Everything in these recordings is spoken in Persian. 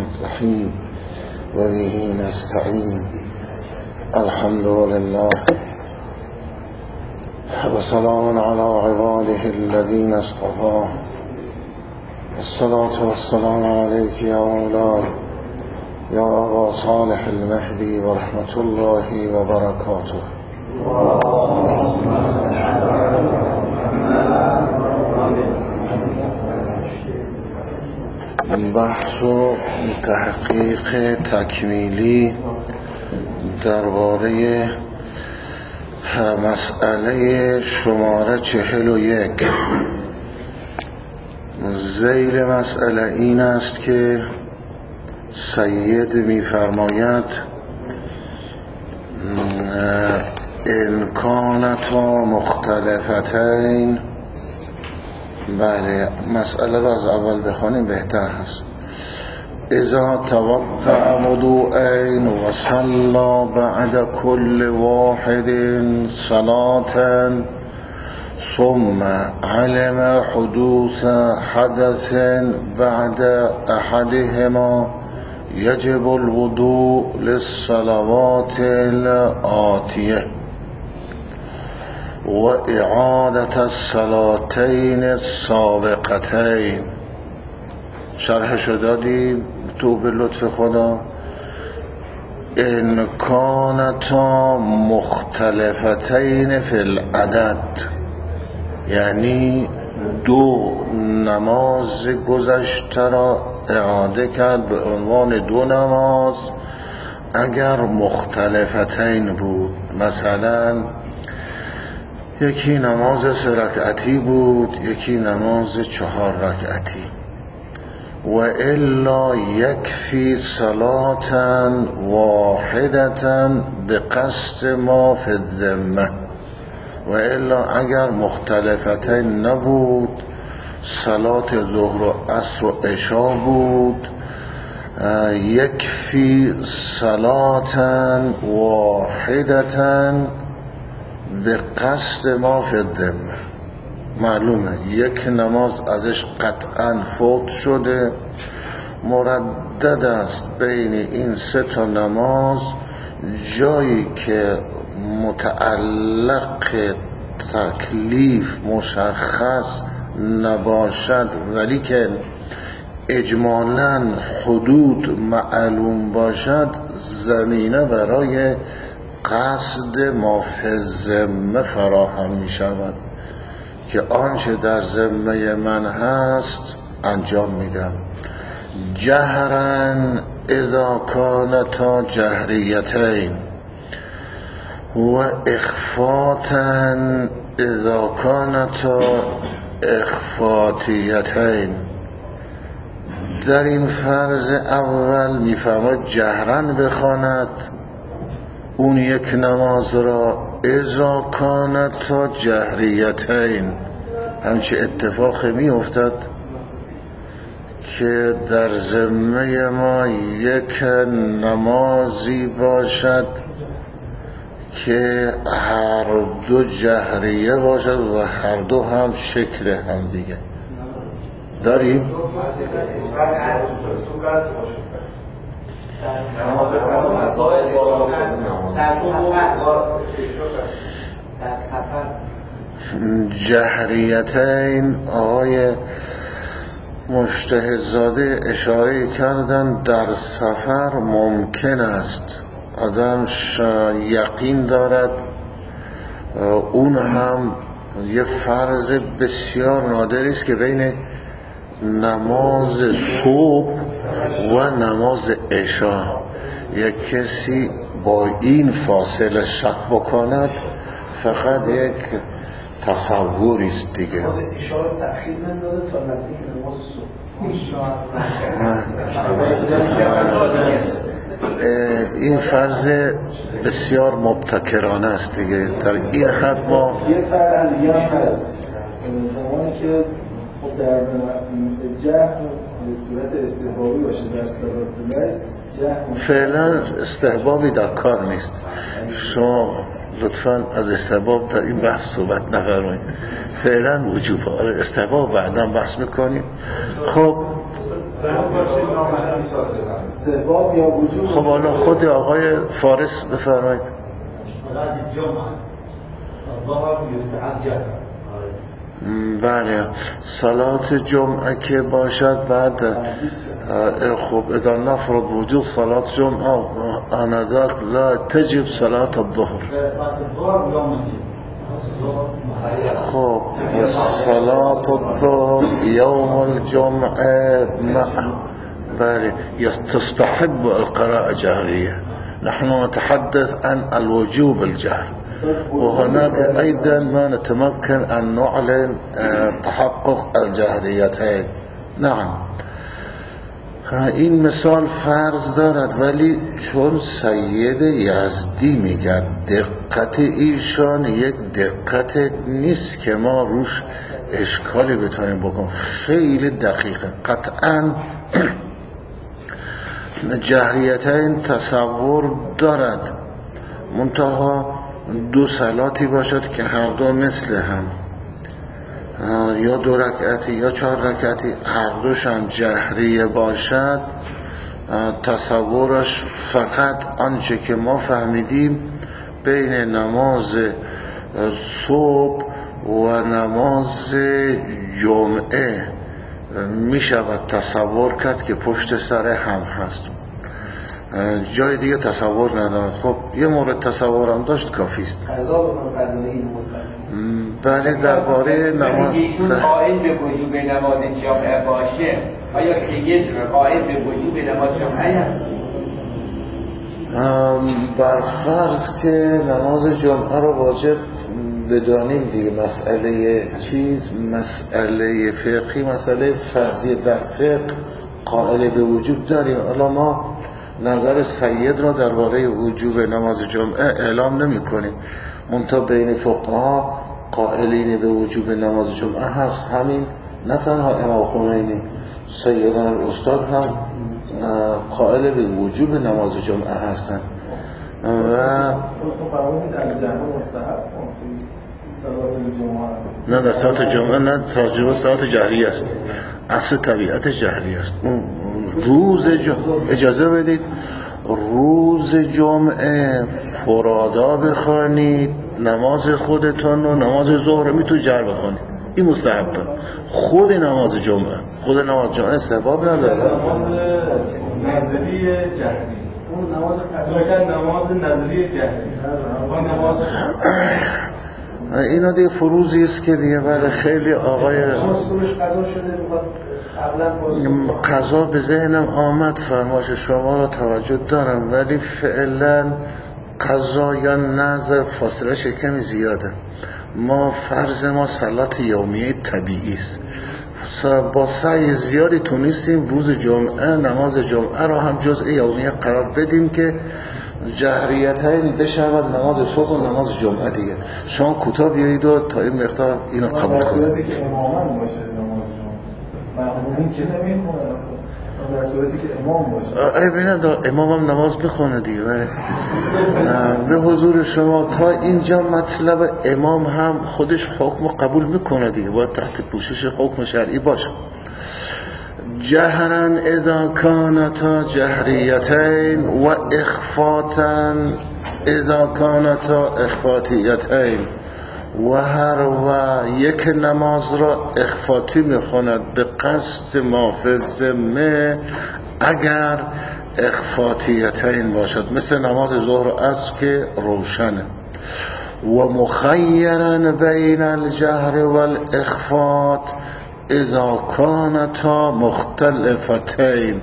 الرحيم وبه نستعين. الحمد لله وسلام على عباده الذين اصطفى. الصلاة والسلام عليك يا مولاي يا أبا صالح المهدي ورحمة الله وبركاته. بحث و تحقیق تکمیلی درباره مسئله شماره 41. ذیل مسئله این است که سید می‌فرماید امکانتا مختلفتین. بله، مسئله را از اول بخوانیم بهتر هست. اذا توضأ وضوءین و صلی بعد كل واحد صلاة ثم علم حدوث حدث بعد احدهما يجب الوضوء للصلوات الآتية وإعادة الصلاتين السابقتين. شرحش دادیم تو به لطف خدا. ان كانتا مختلفتین فی العدد، یعنی دو نماز گذشته را اعاده کرد به عنوان دو نماز اگر مختلفتین بود. مثلا یکی نماز 3 رکعتی بود، یکی نماز 4 رکعتی. و الا یکفی صلاة واحدة بقصد ما فی الذمه. و الا اگر مختلفتین نبود، صلات ظهر و عصر و عشاء بود، یکفی صلاة واحدة به قصد ما فی الذمه. معلومه یک نماز ازش قطعا فوت شده، مردد است بین این 3 تا نماز جایی که متعلق تکلیف مشخص نباشد ولی که اجمالاً حدود معلوم باشد، زمینه برای قصد ما فی الذمه فراهم می شود که آنچه در ذمه من هست انجام میدم. جهرا اذا کانتا جهریتین و اخفاتا اذا کانتا اخفاتیتین. در این فرض اول میفهمد جهرا بخواند اون یک نماز را اذا کانتا جهریتین. همچه اتفاق می افتد که در ذمه ما یک نمازی باشد که هر دو جهریه باشد و هر دو هم شکل هم دیگه داریم. جهریتین آقای مجتهدزاده اشاره کردن در سفر ممکن است آدم یقین دارد، اون هم یه فرض بسیار نادری است که بین نماز صبح و نماز عشاء یک کسی با این فاصله شک بکند فقط یک تصوری است دیگه. اشاره تأخیر نداده تا نزدیک نماز صبح. این فرض بسیار مبتکرانه است دیگه. در این حد ما یه فرق دیگه هست، زمانی که خب در جهر به صورت استحبابی باشه در صلات لیل، فعلا استحبابی در کار نیست. شما لطفاً از استحباب در این بحث صحبت نفرمایید. فعلا وجوب استحباب بعدا بحث میکنیم. خب زمان باشه نامحرمی سازه استحباب یا وجوب؟ خب حالا خود آقای فارس بفرمایید. صلاة الجمعة الظهر يستحب جهر. بله صلات جمعه که باشد بعد خب اذا نفرض وجود صلات جمعه آنذاك لا تجب صلاة الظهر. صلاة الظهر يوم الجمعة. خب صلاة الظهر يوم الجمعة بله تستحب القراءة جهرية. نحن نتحدث عن الوجوب الجهر، وهناك أيضا ما نتمكن أن نعلن تحقق الجهريتين. نعم این مثال فرض دارد، ولی چون سید یزدی میگه دقت ایشان یک دقت نیست که ما روش اشکالی بتونیم بکنیم، خیلی دقیقه. قطعا جهریتین تصور دارد، منتها دو صلاتی باشد که هر دو مثل هم، یا 2 رکعتی یا 4 رکعتی، هر دوش هم جهریه باشد، تصورش فقط آنچه که ما فهمیدیم بین نماز صبح و نماز جمعه می شود تصور کرد که پشت سر هم هست، جای دیگه تصور ندارد. خب یه مورد تصورم داشت کافی است. بله درباره نماز قائل به وجوب نماز جمعه باشه، آیا که یه جور قائل به وجوب نماز جمعه هست؟ بر فرض که نماز جمعه رو واجب بدانیم دیگه، مسئله مسئله فقهی، مسئله فرضی در فقه قائل به وجوب داریم. الا ما نظر سید را درباره وجوب نماز جمعه اعلام نمی کنیم، منتها بین فقها قائلین به وجوب نماز جمعه هست. همین نه تنها امام خمینی، سیدان الاستاد هم قائل به وجوب نماز جمعه هستند. و نه در صلات جمعه نه، ترجمه صلات جهری است، اصل طبیعت جهری است. روز اجازه بدید روز جمعه فرادا بخوانید نماز خودتون و نماز ظهر میتونید جهر بخوانید، این مستحبه. خود نماز جمعه استحباب نداره. نظری جهری، اون نماز نظری جهری، اینا دیگه فروزی است که دیگه بله خیلی آقای قضا به ذهنم آمد، فرمایش شما را توجه دارم، ولی فعلا قضا یا نظر فاصله کمی زیاده. ما فرض ما صلات یومیه طبیعی است، با سعی زیادی تونستیم روز جمعه نماز جمعه را هم جزء یومیه قرار بدیم که جهریتین بشود نماز صبح و نماز جمعه دیگه. شما کوتاه بیایید و تا این مقدار اینو قبول کنید. که امامان باشه نماز جمعه معمولی که نمیخونه، در صورتی که امام باشه ببینید امام هم نماز میخونه دیگه. به حضور شما تا اینجا مطلب امام هم خودش حکم قبول میکنه دیگه، باید تحت پوشش حکم شرعی باشه. جهرا اذا كانتا جهریتین و اخفاتا اذا كانتا اخفاتیتین، و هر و یک نماز را اخفاتی میخواند به قصد ما فی الذمه اگر اخفاتیتین باشد، مثل نماز ظهر و عصر که روشنه. و مخیرا بین الجهر والاخفات اذا كانتا مختلفتین،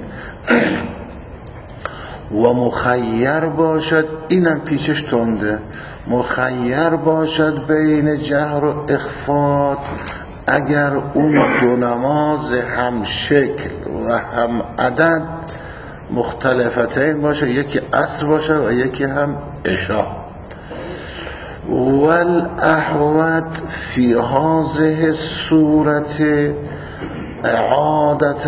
و مخیر باشد، اینم پیچش تنده، مخیر باشد بین جهر و اخفات اگر اون دو نماز هم شکل و هم عدد مختلفتین باشه، یکی عصر باشه و یکی هم عشاء. والاحوط فی هذه الصورت اعادت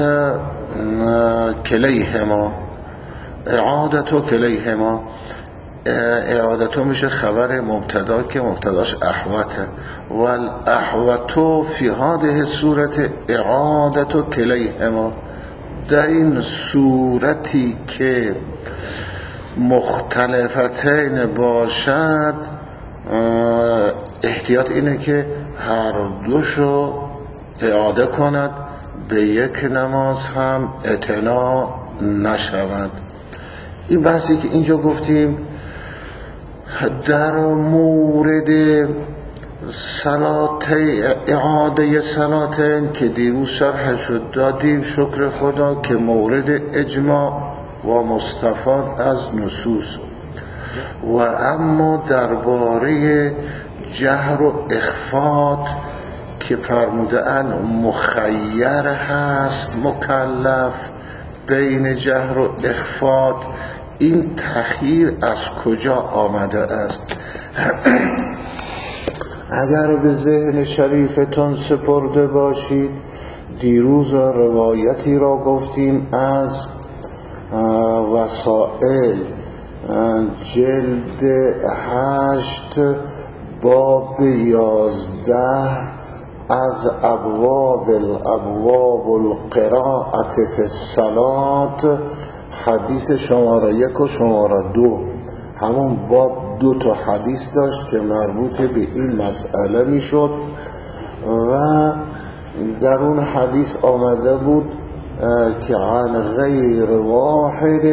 کلیهما، اعادت کلیهما، اعادتو میشه خبر مبتدا که مبتداش احوطه. والاحوط فی هذه الصورت اعادت کلیهما، در این صورتی که مختلفتین باشد احتیاط اینه که هر دوشو اعاده کند، به یک نماز هم اعتنا نشود. این بحثی که اینجا گفتیم در مورد اعاده صلاتین که دیروز شرح شد دادیم، شکر خدا که مورد اجماع و مستفاد از نصوص. و اما درباره جهر و اخفات که فرمودن مخیر هست مکلف بین جهر و اخفات، این تخییر از کجا آمده است؟ اگر به ذهن شریفتون سپرده باشید، دیروز روایتی را گفتیم از وسائل جلد 8 باب 11 از ابواب القراءة فی الصلاة، حدیث شماره 1 و شماره 2، همون باب 2 تا حدیث داشت که مربوط به این مسئله می شد و در اون حدیث آمده بود که عن غیر واحد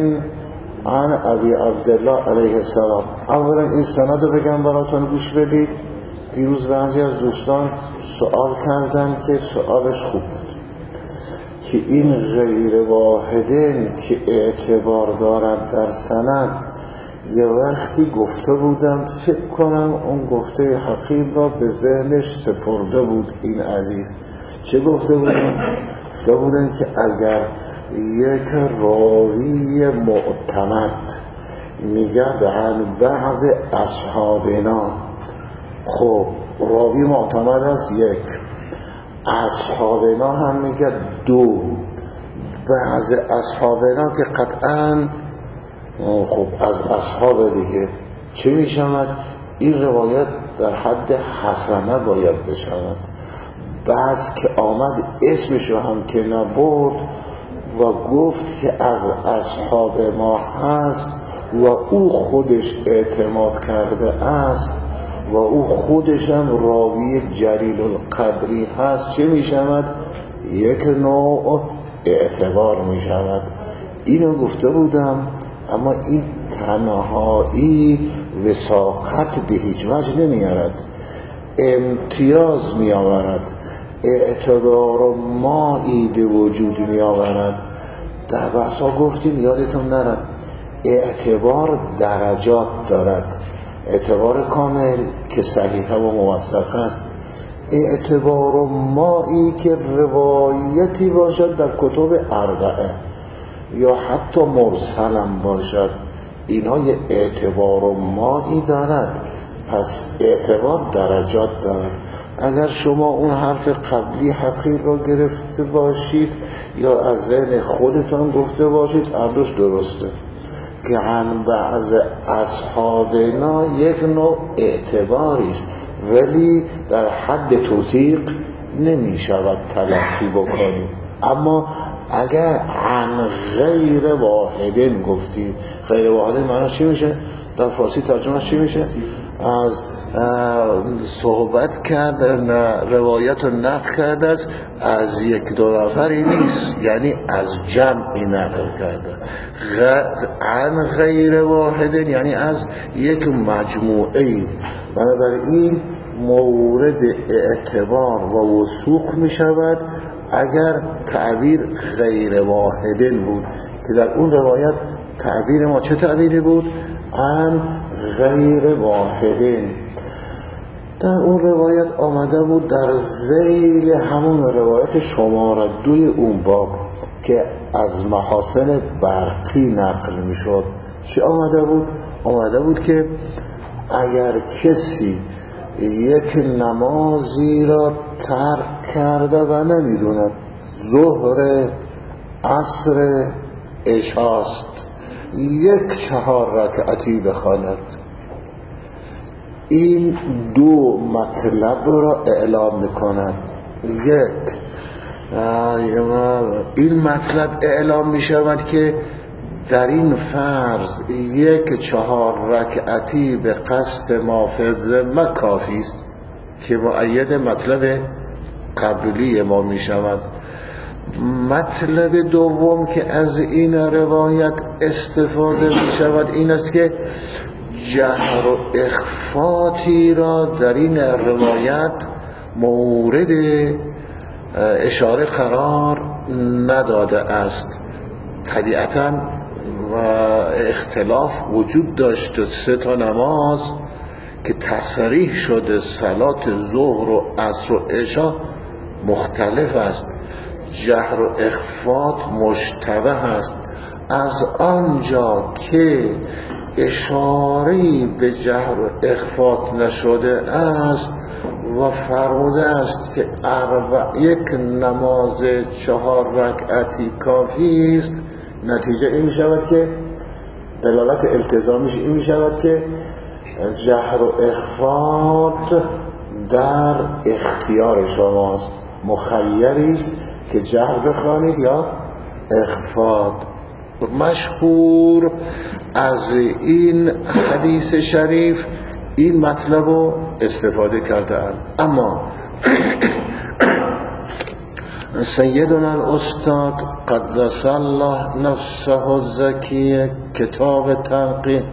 عن ابی عبدالله علیه السلام. اولا این سند رو بگم براتون گوش بدید. دیروز بعضی از دوستان سوال کردن که سوالش خوب بود که این غیر واحدین که اعتبار دارد در سند، یه وقتی گفته بودم فکر کنم اون گفته حقیب را به ذهنش سپرده بود این عزیز. چه گفته بودم؟ گفته بودم که اگر یک راوی معتمد میگه عن بعض اصحابنا، خب راوی معتمد است یک، اصحابنا هم میگه دو، بعض اصحابنا که قطعاً خب از اصحاب دیگه چه میشود؟ این روایت در حد حسنه باید بشود. بعض که آمد اسمشو هم که نبرد و گفت که از اصحاب ما هست و او خودش اعتماد کرده است و او خودش هم راوی جلیل القدری هست، چه میشود؟ یک نوع اعتبار میشود. اینو گفته بودم. اما این تنهایی وثاقت به هیچ وجه نمیارد، امتیاز میآورد، اعتبار مایی به وجود میآورد. در بحثا گفتیم یادتون نره اعتبار درجات دارد، اعتبار کامل که صحیحه و موثق است، اعتبار مایی که روایتی باشد در کتب اربعه یا حتی مرسلم باشد، اینها یه اعتبار و مایی دارد. پس اعتبار درجات دارد. اگر شما اون حرف قبلی حقیر رو گرفته باشید یا از ذهن خودتان گفته باشید، اردوش درسته که عن بعض اصحابنا یک نوع اعتباری است، ولی در حد توثیق نمی شود تلقی بکنیم. اما اگر عن غیر واحدین گفتیم، غیر واحدین معنی چی میشه؟ در فارسی ترجمهش چی میشه؟ از صحبت کرده، روایت رو نقل کرده است، از یک دو نفری نیست، یعنی از جمعی نقل کرده. عن غیر واحدین یعنی از یک مجموعه. بنابراین مورد اعتبار و وثوق می شود اگر تعبیر غیر واحدین بود، که در اون روایت تعبیر ما چه تعبیری بود؟ عن غیر واحدین. در اون روایت آمده بود در ذیل همون روایت شماره 2 اون باب که از محاسن برقی نقل می شد. چه آمده بود؟ آمده بود که اگر کسی یک نمازی را ترک کرده و نمیدوند ظهر، عصر، عشاست، 4 رکعتی بخواند، این 2 مطلب را اعلام میکنند. یک، این مطلب اعلام می شود که در این فرض 4 رکعتی به قصد ما فی الذمه کافی است که مؤید مطلب قبلی ما می شود. مطلب دوم که از این روایت استفاده می شود این است که جهر و اخفاتی را در این روایت مورد اشاره قرار نداده است. طبیعتاً اختلاف وجود داشت 3 نماز که تصریح شده صلات ظهر و عصر و عشاء مختلف است، جهر و اخفات مشتبه است. از آنجا که اشاره‌ای به جهر و اخفات نشده است و فرموده است که 1 نماز 4 رکعتی کافی است، نتیجه این می شود که دلالت التزامیش این می شود که جهر و اخفات در اختیار شماست، مخیری است که جهر بخوانید یا اخفات. مشهور از این حدیث شریف این مطلب رو استفاده کردند. اما سیدنا الاستاد قدس الله نفسه الزکی کتاب تنقیح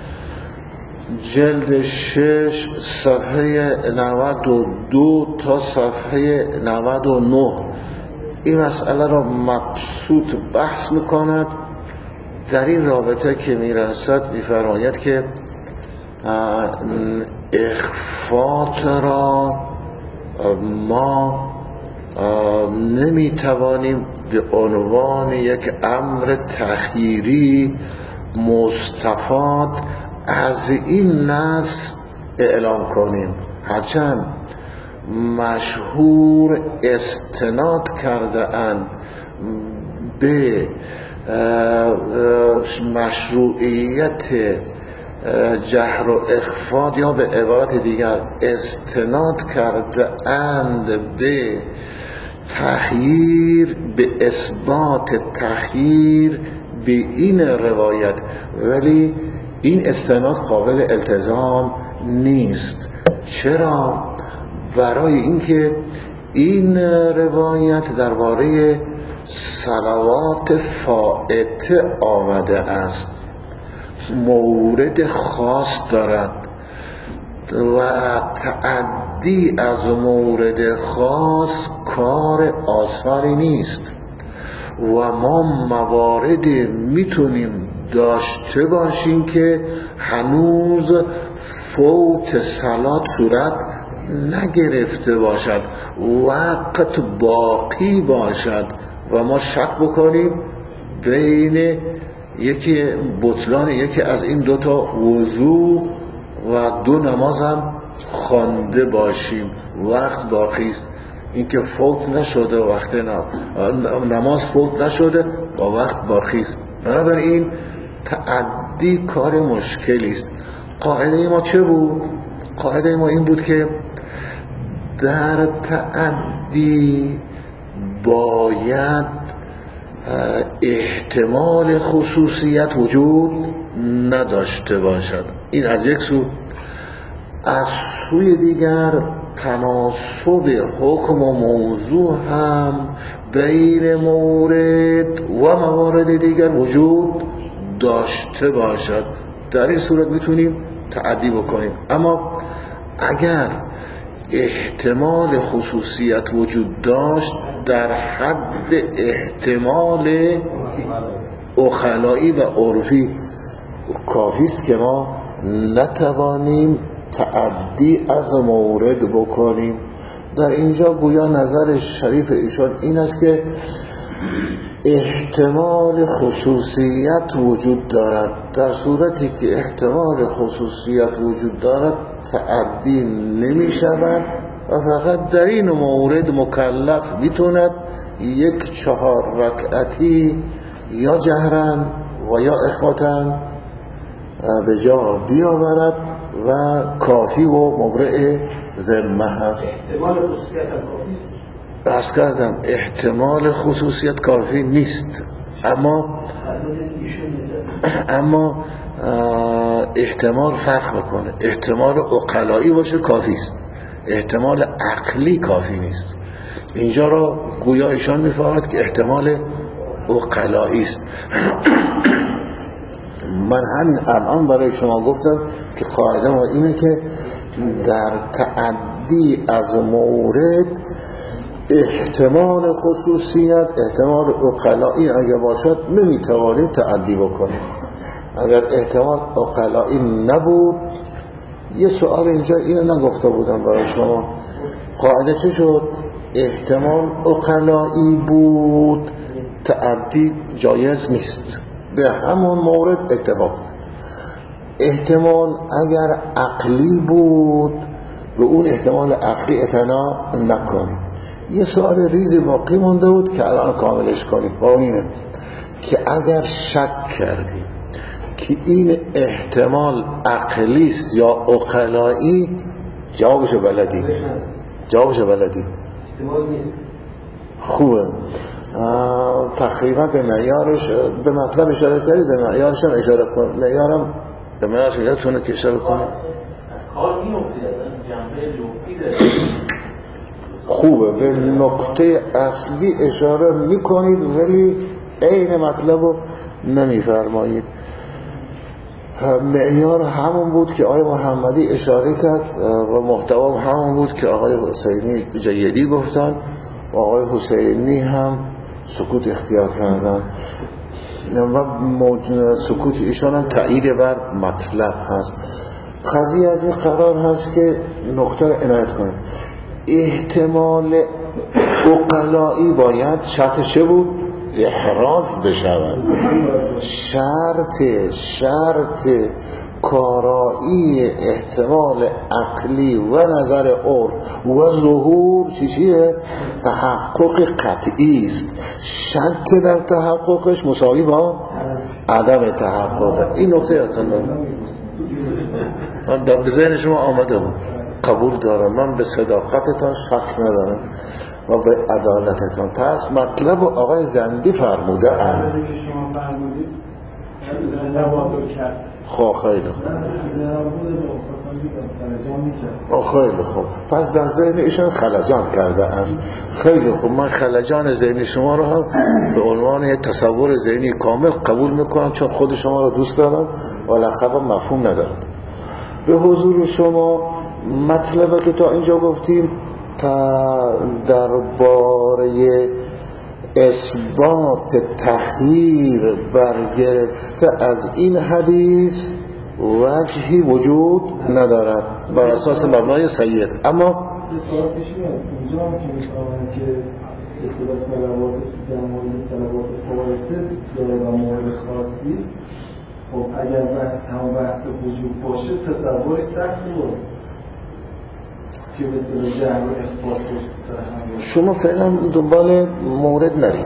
جلد 6 صفحه 92 تا صفحه 99 این مسئله را مبسوط بحث میکند. در این رابطه که میرسد میفرماید که اخفات را ما نمیتوانیم به عنوان یک امر تخییری مستفاد از این نص اعلام کنیم، هرچند مشهور استناد کرده اند به مشروعیت جهر و اخفات، یا به عبارت دیگر استناد کرده اند به تخییر، به اثبات تخییر به این روایت، ولی این استناد قابل التزام نیست. چرا؟ برای اینکه این روایت درباره صلوات فائته آمده است، مورد خاص دارد و تعدی از مورد خاص کار آسانی نیست و ما مواردی میتونیم داشته باشیم که هنوز فوت صلات صورت نگرفته باشد، وقت باقی باشد و ما شک بکنیم بین یکی بطلان یکی از این 2 وضو و 2 نماز هم خوانده باشیم، وقت باقی است. این که فوت نشده وقت نماز فوت نشده و وقت باقی است. بنابراین تعدی کار مشکلی است. قاعده ما چه بود؟ قاعده ما این بود که در تعدی باید احتمال خصوصیت وجود نداشته باشد. این از یک سو. از سوی دیگر تناسب حکم و موضوع هم بین مورد و موارد دیگر وجود داشته باشد. در این صورت میتونیم تعدی بکنیم. اما اگر احتمال خصوصیت وجود داشت در حد احتمال اخلائی و عرفی کافی است که ما نتوانیم تعدی از مورد بکنیم. در اینجا گویا نظر شریف ایشان این است که احتمال خصوصیت وجود دارد. در صورتی که احتمال خصوصیت وجود دارد تعدی نمی شود و فقط در این مورد مکلف میتوند 4 رکعتی یا جهرن و یا اخفاتن به جا بیاورد و کافی و مبرئ ذمه هست. احتمال خصوصیت هم کافی است. عرض کردم احتمال خصوصیت کافی نیست، اما احتمال فرق میکنه. احتمال عقلایی باشه کافی است، احتمال عقلی کافی نیست. اینجا را گویا ایشان میفرماید که احتمال عقلایی است. من همین الان برای شما گفتم که قاعده ما اینه که در تعدی از مورد احتمال خصوصیت، احتمال عقلایی اگه باشد نمیتوانیم تعدی بکنیم. اگر احتمال عقلایی نبود، یه سوال اینجا اینو نگفته بودم برای شما، قاعده چه شد؟ احتمال عقلایی بود، تعدی جایز نیست، به همون مورد اتفاق. احتمال اگر عقلی بود، به اون احتمال عقلی اعتنا نکنیم. یه سوال ریزی باقی مونده بود که الان کاملش کنیم، با اون اینه که اگر شک کردیم که این احتمال عقلی است یا عقلایی، جوابشو بلدید؟ احتمال نیست. خوبه. تقریبا به معیارش، به مطلب اشاره کردید، به معیارش هم اشاره کن. معیارم به معیارش یادتونه که اشاره کنید. از کار می‌افتید، اصلا جنبه لغوی داره. خوبه، به نقطه اصلی اشاره میکنید ولی عین مطلب رو نمیفرمایید. معیار همون بود که آقای محمدی اشاره کرد و محتوا همون بود که آقای حسینی جیدی گفتن و آقای حسینی هم سکوت اختیار کردن و سکوت ایشان هم تایید بر مطلب هست. قضیه از این قرار هست که نکته رو عنایت کنید. احتمال عقلایی باید شرط چه بود؟ احراز بشود. شرط کارایی احتمال عقلی و نظر عرف و ظهور چیه؟ تحقق قطعی است. شک در تحققش مساوی با عدم تحقق. این نکته یادتون دارم، به ذهن شما آمده بود. قبول دارم، من به صداقتتان شک ندارم و به عدالتتان. پس مطلب آقای زندی فرموده اند. چیزی که شما فرمودید تبادر کرد. خیلی خوب. خیلی خوب. پس در ذهن ایشان خلجان کرده است. خیلی خوب. من خلجان ذهنی شما رو هم به عنوان یک تصور ذهنی کامل قبول میکنم، چون خود شما رو دوست دارم و لقب مفهوم ندارم. به حضور شما مطلبه که تا اینجا گفتیم درباره اثبات تخییر برگرفته از این حدیث وجهی وجود ندارد بر اساس مبنای سید. اما یه سوال پیش میاد اینجا هم که می‌فرمایند که اصطلاح صلوات در مورد صلوات فوائد داره و مورد خاصی است. خب اگر همون بحث وجود باشه تصوری سخت بود که مثل جهل و اخبار پشت سر هم. شما فعلا دنبال مورد نرید.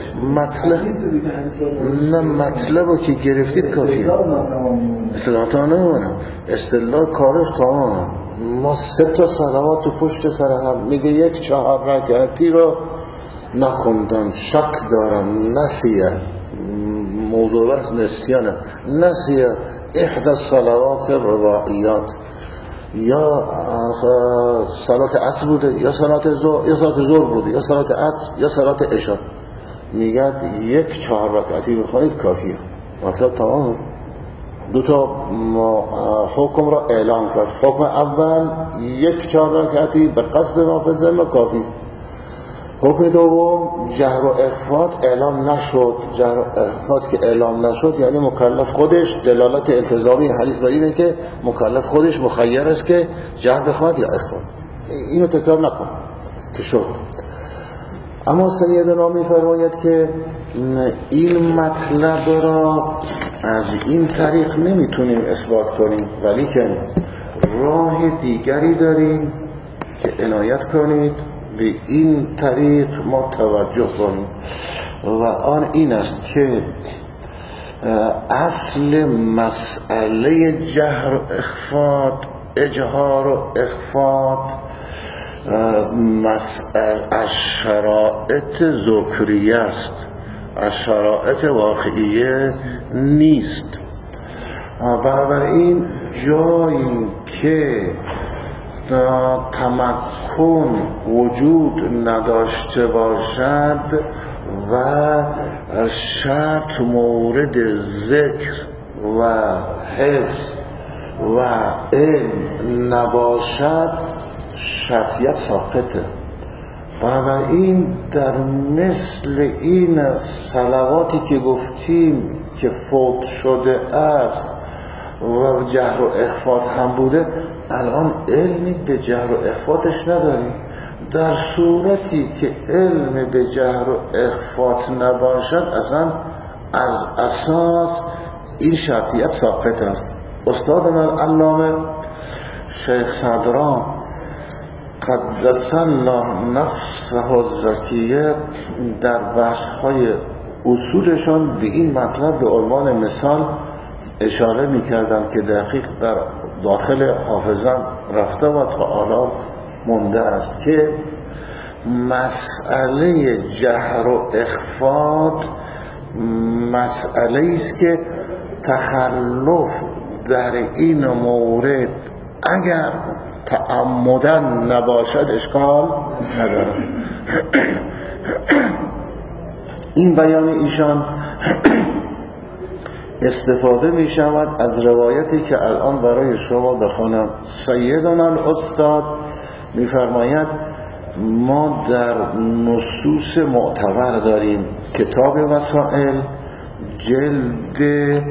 مطلب که گرفتید کافیه. اصطلاحات نمونه، اصطلاح کارش تمامه. ما 3 صلوات پشت سر هم، میگه 4 رکعتی رو نخوندم، شک دارم، نسیه، موضوع بس نسیانه، نسیه احدى الصلوات الرباعیات، یا صلات عصر بوده یا صلات ظهر بوده یا صلات عصر یا صلات عشاء، میگه 4 رکعتی بخونید کافیه. مطلب تمامه. 2 حکم را اعلام کرد. حکم اول 4 رکعتی به قصد نافل ذمه کافی است. حکم دوم جهر و اخفات اعلام نشد. جهر و اخفات که اعلام نشد یعنی مکلف خودش، دلالت التزامی حدیث بر اینه که مکلف خودش مخیر است که جهر بخواند یا اخفات. اینو تکرار نکن که شد. اما سیدنا می‌فرماید که این مطلب را از این طریق نمیتونیم اثبات کنیم، ولی که راه دیگری داریم که عنایت کنید به این طریق ما توجه کنیم و آن این است که اصل مسئله جهر و اخفات، اجهار و اخفات از شرایط ذکریه است، از شرایط واقعیه نیست. بنابراین جایی که تمکن وجود نداشته باشد و شرط مورد ذکر و حفظ و علم نباشد شرطیت ساقطه. بنابراین در مثل این صلواتی که گفتیم که فوت شده است و جهر و اخفات هم بوده، الان علمی به جهر و اخفاتش نداریم. در صورتی که علم به جهر و اخفات نباشد اصلا از اساس این شرطیت ساقط است. استادنا العلامه شیخ صدران قدس الله نفسه الزکیه در بحث‌های اصولشان به این مطلب به عنوان مثال اشاره می‌کردند که دقیق در داخل حافظم رفته و تا الان مونده است که مسئله جهر و اخفات مسئله است که تخلف در این مورد اگر تعمدن نباشد اشکال نداره. این بیان ایشان استفاده می شود از روایتی که الان برای شما بخونم. سیدنا الاستاد می فرماید ما در نصوص معتبر داریم کتاب وسائل جلد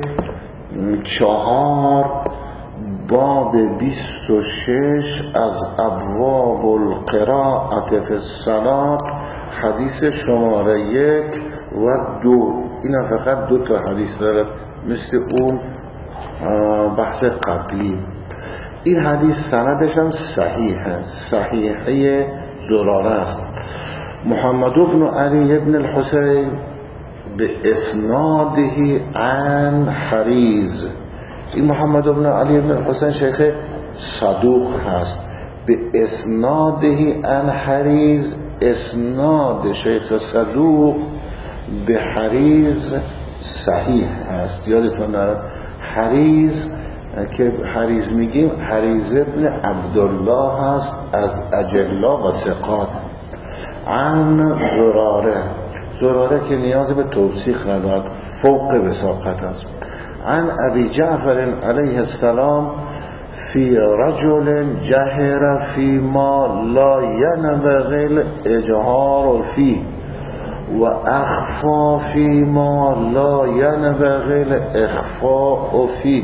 4 باب 26 از ابواب القراءة فی الصلاة حدیث شماره 1 و 2. این فقط 2 تا حدیث دارد مثل اون بحث قبلی. این حدیث سندش هم صحیحه، صحیحه زراره است. محمد بن علی بن الحسین به اسناده عن حریز. این محمد بن علی بن الحسین شیخ صدوق هست. به اسناده عن حریز، اسناد شیخ صدوق به حریز صحیح هست. یادتون نره حریز که حریز میگیم حریز ابن عبدالله هست از اجلا و ثقات. عن زراره که نیاز به توثیق ندارد، فوق وثاقت است. عن ابی جعفر علیه السلام فی رجل جهر فی ما لا ینبغی الاجهار فیه و اخفا فی ما لا ینبغی الاخفاء فیه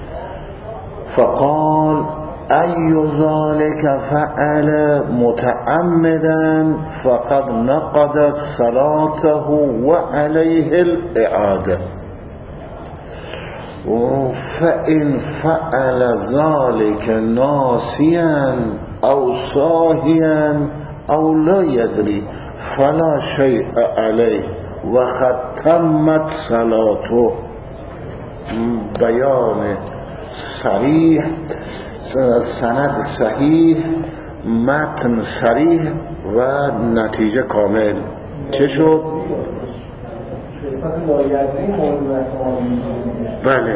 فقال ای ذلك فعل متعمدا فقد نقض صلاته و علیه الاعاده فإن فعل ذلك ناسيا أو صاهيا أو لا يدري فلا شيء عليه وقد تمت صلاته. بیان صریح، سند صحیح، متن صریح و نتیجه کامل. چه شد؟ بله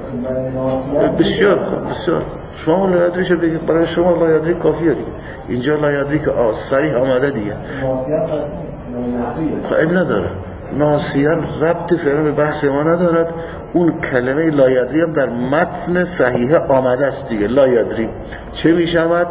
بسیار بسیار. شما لایدریشو بگید، برای شما لایدری کافیه دیگه. اینجا لایدری که صریح آمده دیگه خب نداره. ناسیان ربط فعلا به بحث ما ندارد. اون کلمه لایدری هم در متن صحیح آمده است دیگه. لایدری چه می شود؟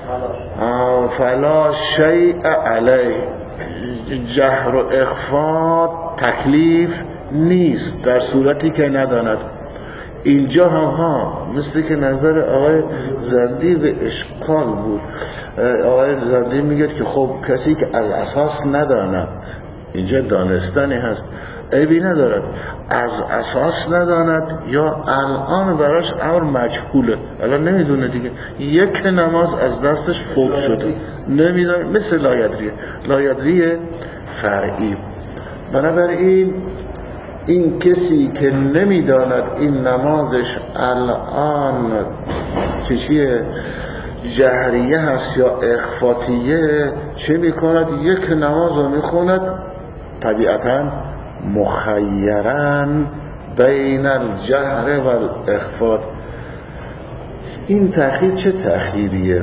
فلا شیء علیه، جهر و اخفات تکلیف نیست در صورتی که نداند. اینجا هم مثل که نظر آقای زندی به اشکال بود. آقای زندی میگه که خب کسی که از اساس نداند، اینجا دانستنی هست، عیبی ندارد. از اساس نداند یا الان براش امر مجهوله، الان نمیدونه دیگه، یک نماز از دستش فوت شده نمیدونه، مثل لایدری فرعی. بنابراین این کسی که نمیداند این نمازش الان چیه جهریه هست یا اخفاتیه چه میکند؟ یک نماز رو میخوند طبیعتاً مخیراً بین الجهر و الاخفات. این تأخیر چه تأخیریه؟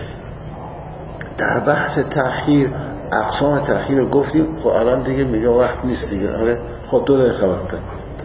در بحث تأخیر اقسام تأخیر رو گفتیم، خب الان دیگه میگه وقت نیست دیگه. آره خب 2 دقیقه وقته.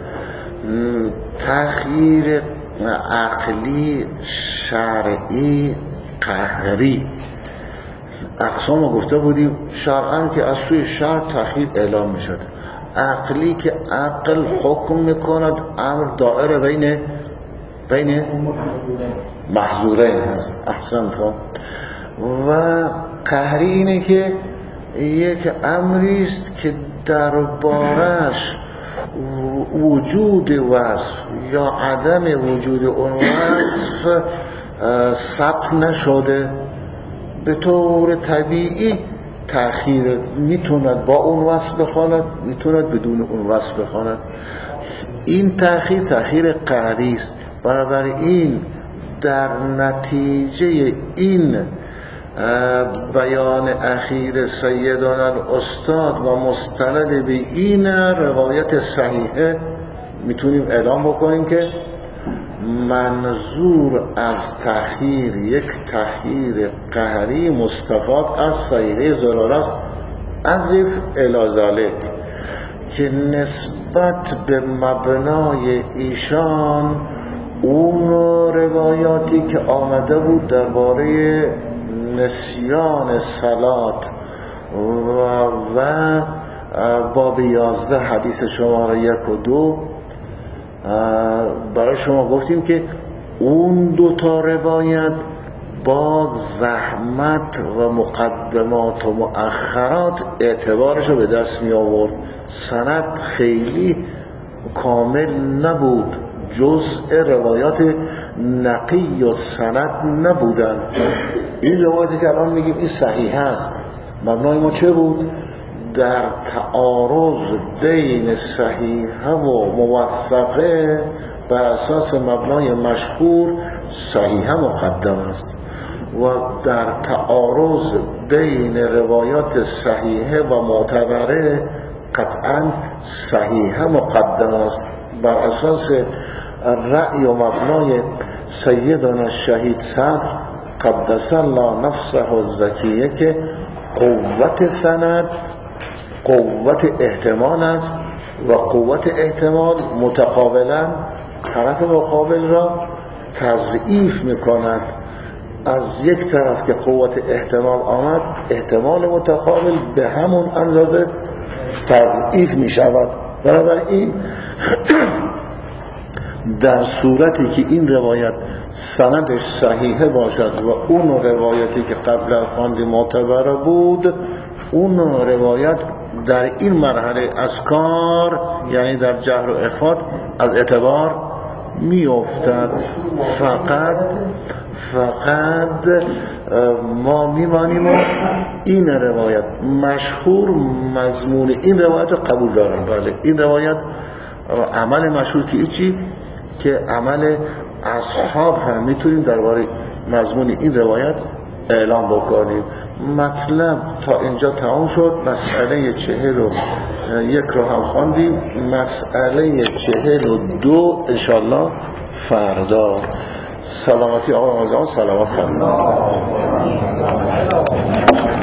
تأخیر عقلی، شرعی، قهری اقسام رو گفته بودیم. شرعاً که از سوی شرع تأخیر اعلام میشد، عقلی که عقل حکم میکند امر دائره بین محظورین هست. احسنتم. و قهری اینه که یک امری است که دربارش وجود وصف یا عدم وجود اون وصف ثبت نشده، به طور طبیعی تأخیر میتوند با اون وصف بخواند، میتوند بدون اون وصف بخواند. این تأخیر قهری است. بنابراین در نتیجه این بیان اخیر سیدنا الاستاد و مستند به این روایت صحیحه میتونیم اعلام بکنیم که منظور از تأخیر یک تأخیر قهری مستفاد از صحیحه ضرر است. اضف الی ذلک که نسبت به مبنای ایشان اون روایاتی که آمده بود درباره نسیان صلات و باب 11 حدیث شماره 1 و 2 برای شما گفتیم که اون 2 تا روایت با زحمت و مقدمات و مؤخرات اعتبارش رو به دست می آورد. سند خیلی کامل نبود، جزء روایات نقی و سند نبودن. این روایتی که الان میگیم این صحیح است، مبنای ما چه بود؟ در تعارض بین صحیحه و موثقه بر اساس مبنای مشهور صحیحه مقدم است و در تعارض بین روایات صحیحه و معتبره قطعا صحیحه مقدم است بر اساس رأی و مبنای سیدنا الشهید صدر قدس الله نفسه الزکیه که قوت سند قوت احتمال است و قوت احتمال متقابلا طرف مقابل را تضعیف میکند. از یک طرف که قوت احتمال آمد، احتمال متقابل به همون اندازه تضعیف میشود. بنابراین در صورتی که این روایت سندش صحیحه باشد و اون روایتی که قبلا خواندیم معتبر بود، اون روایت در این مرحله از کار یعنی در جهر و اخفات از اعتبار می افتد. فقط ما میمانیم و این روایت مشهور مضمون این روایت رو قبول دارم. بله این روایت عمل مشهور که ایچی که عمل اصحاب هم میتونیم درباره مضمون این روایت اعلام بکنیم. مطلب تا اینجا تمام شد. مسئله 41 رو هم خواندیم. مسئله 42 انشالله فردا. سلامتی آقا آزان، سلامت فردا.